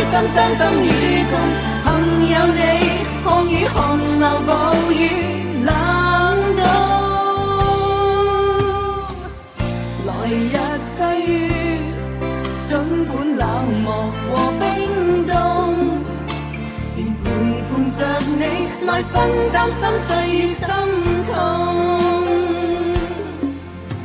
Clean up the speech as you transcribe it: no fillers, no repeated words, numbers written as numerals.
心傷心與共，朋友你看雨寒流暴雨冷凍，來日際遇儘管冷漠和冰凍，願陪伴着你來分擔心碎與心痛。